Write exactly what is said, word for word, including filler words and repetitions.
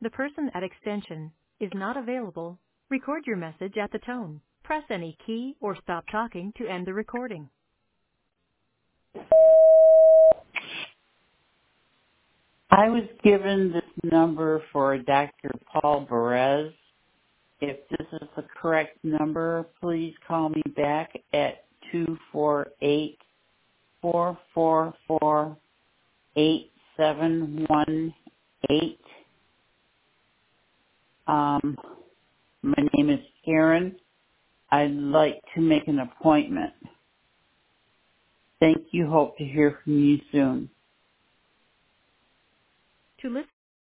The person at extension is not available. Record your message at the tone. Press any key or stop talking to end the recording. I was given this number for Doctor Paul Perez. If this is the correct number, please call me back at two four eight, four four four, eight seven one eight. Um, my name is Karen. I'd like to make an appointment. Thank you. Hope to hear from you soon. To listen